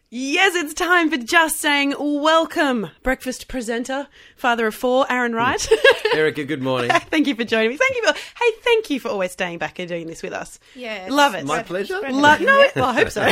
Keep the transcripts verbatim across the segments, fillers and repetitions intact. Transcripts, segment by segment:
Yes, it's time for Just Saying Welcome, breakfast presenter, father of four, Aaron Wright. Erica, good morning. Thank you for joining me. Thank you for, hey, thank you for always staying back and doing this with us. Yeah. Love it. My pleasure. Lo- no, well, I hope so.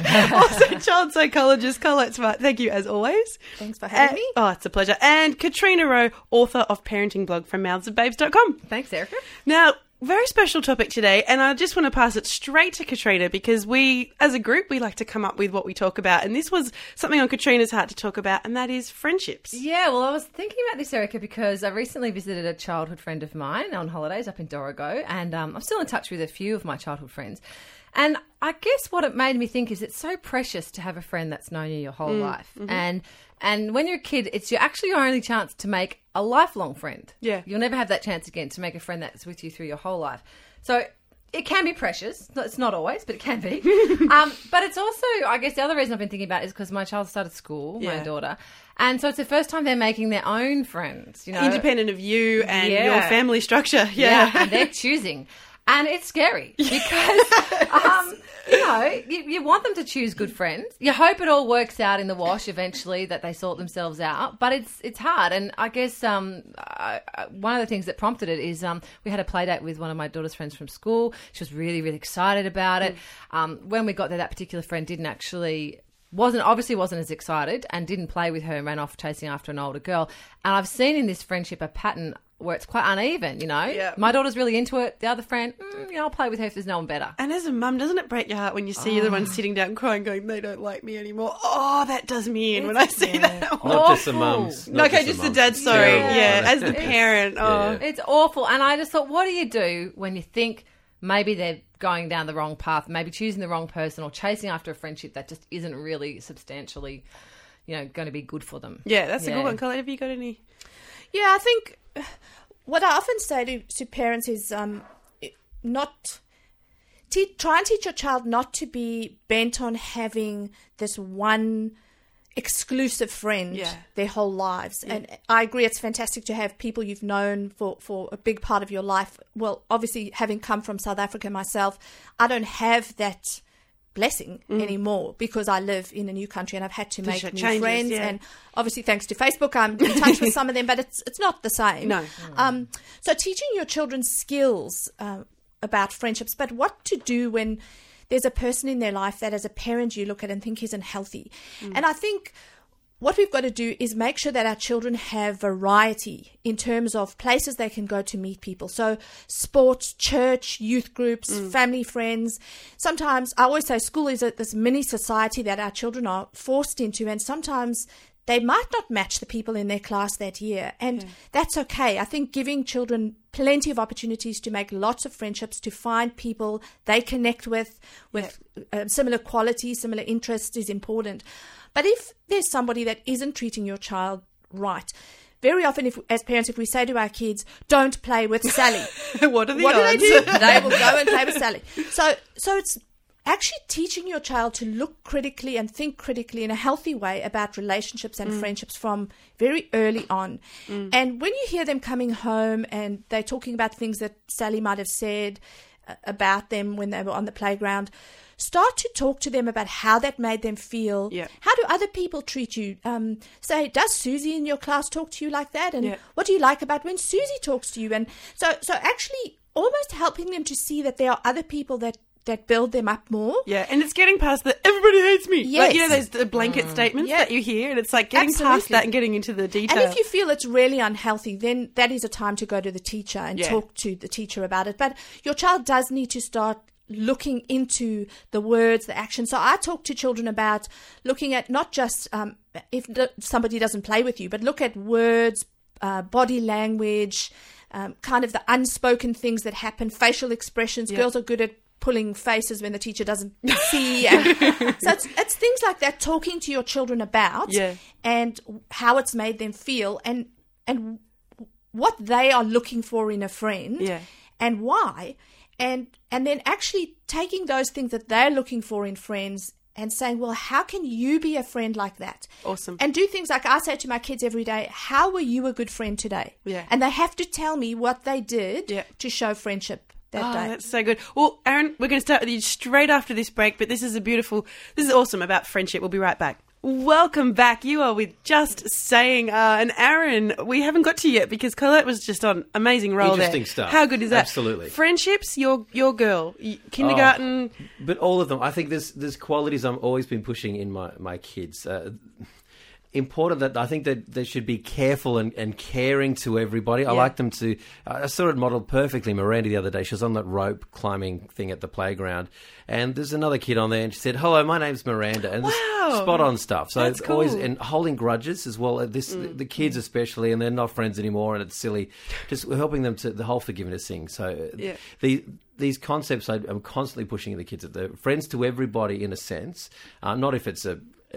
Also, child psychologist Colette Smart, thank you as always. Thanks for having Uh, me. Oh, it's a pleasure. And Katrina Rowe, author of parenting blog from mouths of babes dot com. Thanks, Erica. Now, very special topic today, and I just want to pass it straight to Katrina because we, as a group, we like to come up with what we talk about, and this was something on Katrina's heart to talk about, and that is friendships. Yeah, well, I was thinking about this, Erica, because I recently visited a childhood friend of mine on holidays up in Dorrigo, and um, I'm still in touch with a few of my childhood friends. And I guess what it made me think is it's so precious to have a friend that's known you your whole Mm, life. mm-hmm. And and when you're a kid, it's your, actually your only chance to make a lifelong friend. Yeah. You'll never have that chance again to make a friend that's with you through your whole life. So it can be precious. It's not always, but it can be. um, but it's also, I guess the other reason I've been thinking about it is because my child started school, Yeah. my daughter. And so it's the first time they're making their own friends, you know. Independent of you and Yeah. your family structure. Yeah. Yeah, and they're choosing. And it's scary because, um, you know, you, you want them to choose good friends. You hope it all works out in the wash eventually, that they sort themselves out. But it's it's hard. And I guess um, I, I- one of the things that prompted it is um, we had a play date with one of my daughter's friends from school. She was really, really excited about it. Um, when we got there, that particular friend didn't actually... wasn't obviously wasn't as excited and didn't play with her and ran off chasing after an older girl. And I've seen in this friendship a pattern where it's quite uneven, you know. Yeah. My daughter's really into it. The other friend, mm, you know, I'll play with her if there's no one better. And as a mum, doesn't it break your heart when you see the one sitting down crying going, they don't like me anymore? Oh, that does me in when I see yeah. that. Not just the Awful. mums. No, Not okay, the just the mums. dad, It's sorry. terrible. Yeah, I as know. the parent. Oh. Yeah. It's awful. And I just thought, what do you do when you think maybe they're going down the wrong path, maybe choosing the wrong person or chasing after a friendship that just isn't really substantially, you know, going to be good for them? Yeah, that's a Yeah. good one. Colette, have you got any? Yeah, I think uh, what I often say to, to parents is um, not... Te- try and teach your child not to be bent on having this one exclusive friend Yeah. their whole lives. And I agree, it's fantastic to have people you've known for, for a big part of your life. Well, obviously, having come from South Africa myself, I don't have that blessing anymore because I live in a new country and I've had to The make sh- new changes, friends. yeah. And obviously, thanks to Facebook, I'm in touch with some of them, but it's it's not the same. No. Um, so teaching your children skills uh, about friendships, but what to do when there's a person in their life that as a parent you look at and think isn't healthy. And I think what we've got to do is make sure that our children have variety in terms of places they can go to meet people. So sports, church, youth groups, family, friends. Sometimes, I always say school is a, this mini society that our children are forced into, and sometimes they might not match the people in their class that year. And that's okay. I think giving children plenty of opportunities to make lots of friendships, to find people they connect with, with uh, similar qualities, similar interests is important. But if there's somebody that isn't treating your child right, very often, if as parents, if we say to our kids, don't play with Sally, What are the what odds? do they do? They will go and play with Sally. So, so it's actually teaching your child to look critically and think critically in a healthy way about relationships and friendships from very early on. And when you hear them coming home and they're talking about things that Sally might have said uh, about them when they were on the playground, start to talk to them about how that made them feel. Yeah. How do other people treat you? Um, say, does Susie in your class talk to you like that? And Yeah. what do you like about when Susie talks to you? And so, so actually almost helping them to see that there are other people that, that build them up more. Yeah, and it's getting past the everybody hates me. Like, you know, Yes. those the blanket statements Yeah. that you hear, and it's like getting past Absolutely. that and getting into the detail. And if you feel it's really unhealthy, then that is a time to go to the teacher and Yeah. talk to the teacher about it. But your child does need to start looking into the words, the action. So I talk to children about looking at not just um, if the, somebody doesn't play with you, but look at words, uh, body language, um, kind of the unspoken things that happen, facial expressions. Yeah. Girls are good at pulling faces when the teacher doesn't see. And so it's, it's things like that, talking to your children about Yeah. and how it's made them feel and and what they are looking for in a friend Yeah. and why. And and then actually taking those things that they're looking for in friends and saying, well, how can you be a friend like that? Awesome. And do things like I say to my kids every day, how were you a good friend today? Yeah. And they have to tell me what they did Yeah. to show friendship that Oh, day. that's so good. Well, Aaron, we're going to start with you straight after this break, but this is a beautiful, this is awesome about friendship. We'll be right back. Welcome back. You are with Just Saying. Uh, and Aaron, we haven't got to you yet because Colette was just on amazing roll there. Interesting stuff. How good is that? Absolutely. Friendships, your your girl, y- kindergarten. Oh, but all of them. I think there's there's qualities I've always been pushing in my, my kids. Uh, important that I think that they should be careful and, and caring to everybody. I Yeah. like them to... I saw it modelled perfectly. Miranda the other day, she was on that rope climbing thing at the playground, and there's another kid on there, and she said, "Hello, my name's Miranda," and Wow. this spot on stuff. So That's it's always cool. and holding grudges as well. This Mm. the, the kids especially, and they're not friends anymore, and it's silly. Just helping them to the whole forgiveness thing. So uh, Yeah. the these concepts I, I'm constantly pushing the kids at the friends to everybody in a sense. Uh, not if it's a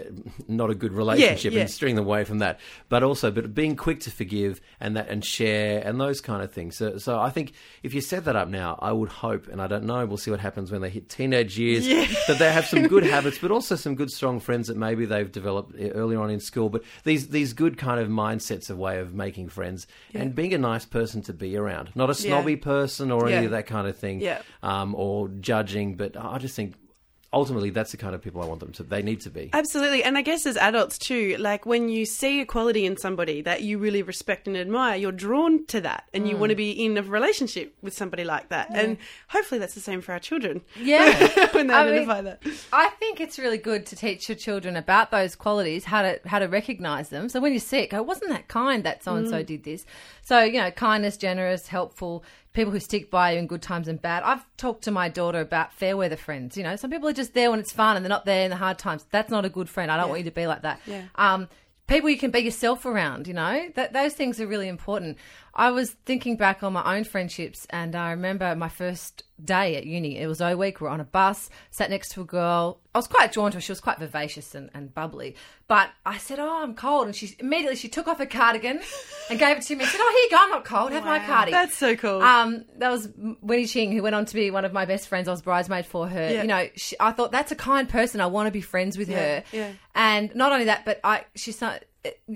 not a good relationship yeah. and steering them away from that, but also but being quick to forgive and that and share and those kind of things. So, so I think if you set that up now, I would hope, and I don't know, we'll see what happens when they hit teenage years, Yeah. that they have some good habits, but also some good strong friends that maybe they've developed earlier on in school. But these these good kind of mindsets of way of making friends and being a nice person to be around, not a snobby Yeah. person or any Yeah. of that kind of thing, Yeah. um, or judging. But I just think ultimately that's the kind of people I want them to. They need to be. Absolutely. And I guess as adults too, like when you see a quality in somebody that you really respect and admire, you're drawn to that and you want to be in a relationship with somebody like that. And hopefully that's the same for our children. Yeah. when they I mean, identify that. I think it's really good to teach your children about those qualities, how to how to recognise them. So when you see it, go, wasn't that kind that so-and-so Mm. did this? So, you know, kindness, generous, helpful, people who stick by you in good times and bad. I've talked to my daughter about fair weather friends. You know, some people are just there when it's fun and they're not there in the hard times. That's not a good friend. I don't want you to be like that. Yeah. Um, people you can be yourself around, you know, that those things are really important. I was thinking back on my own friendships, and I remember my first day at uni. It was O week. We were on a bus, sat next to a girl. I was quite drawn to her. She was quite vivacious and, and bubbly. But I said, "Oh, I'm cold," and she immediately she took off her cardigan and gave it to me and said, "Oh, here you go. I'm not cold. Have my cardi." That's so cool. Um, that was Winnie Ching, who went on to be one of my best friends. I was bridesmaid for her. Yeah. You know, she, I thought that's a kind person. I want to be friends with Yeah, her. yeah. And not only that, but I she's not.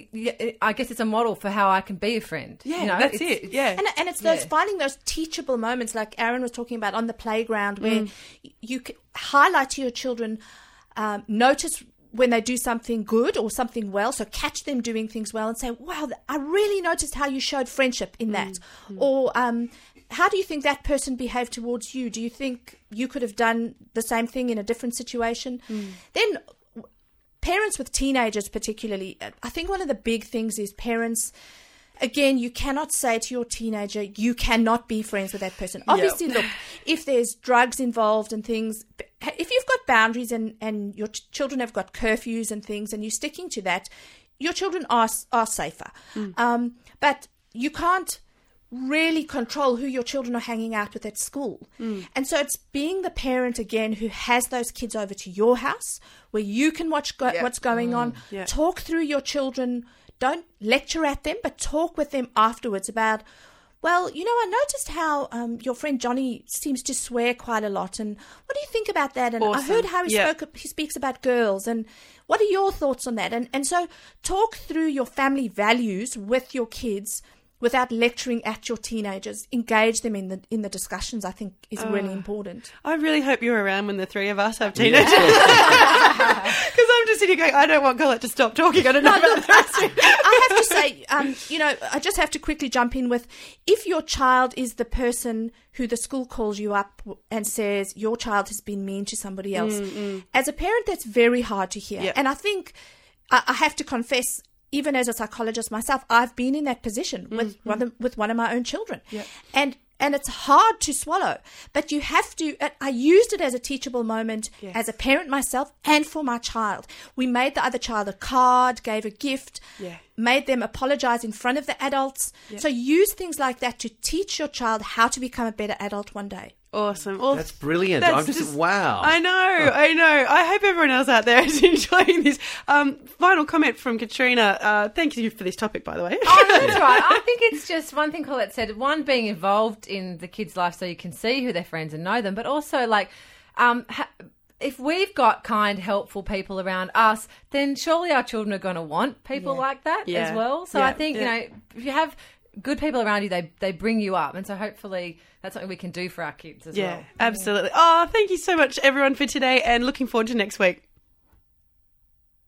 I guess it's a model for how I can be a friend. yeah, you know, that's it's- it. it's- Yeah. And, and it's those Yeah. finding those teachable moments like Aaron was talking about on the playground where Mm. y- you can highlight to your children, um, notice when they do something good or something well. So catch them doing things well and say, wow, th- I really noticed how you showed friendship in that. Mm. Or um, how do you think that person behaved towards you? Do you think you could have done the same thing in a different situation? Mm. Then parents with teenagers particularly, I think one of the big things is parents, again, you cannot say to your teenager, you cannot be friends with that person. Obviously, look, if there's drugs involved and things, if you've got boundaries and, and your ch- children have got curfews and things and you're sticking to that, your children are, are safer. Um, but you can't really control who your children are hanging out with at school. Mm. And so it's being the parent again who has those kids over to your house where you can watch go- Yeah. what's going on, Yeah. talk through your children, don't lecture at them, but talk with them afterwards about, well, you know, I noticed how um, your friend Johnny seems to swear quite a lot, and what do you think about that? And I Awesome. heard how he Yeah. spoke, he speaks about girls, and what are your thoughts on that? And and so talk through your family values with your kids without lecturing at your teenagers. Engage them in the in the discussions, I think, is really important. I really hope you're around when the three of us have teenagers. Because I'm just sitting here going, I don't want Colette to stop talking. I don't know about the rest of you. I have to say, um, you know, I just have to quickly jump in with, if your child is the person who the school calls you up and says your child has been mean to somebody else, as a parent, that's very hard to hear. Yeah. And I think I, I have to confess, even as a psychologist myself, I've been in that position with one of, with one of my own children. Yeah. And and it's hard to swallow, but you have to, I used it as a teachable moment Yes. as a parent myself and for my child. We made the other child a card, gave a gift, Yeah. made them apologize in front of the adults. So use things like that to teach your child how to become a better adult one day. Awesome. Well, That's brilliant. that's I'm just, wow. I know, I know. I hope everyone else out there is enjoying this. Um, final comment from Katrina. Uh, thank you for this topic, by the way. Oh, no, that's right. I think it's just one thing Colette said. One, being involved in the kids' life so you can see who their friends and know them, but also like, um, ha- if we've got kind, helpful people around us, then surely our children are going to want people Yeah. like that Yeah. as well. So Yeah. I think Yeah. you know, if you have good people around you, they they bring you up. And so hopefully that's something we can do for our kids as Yeah, well. absolutely. Oh, thank you so much, everyone, for today, and looking forward to next week.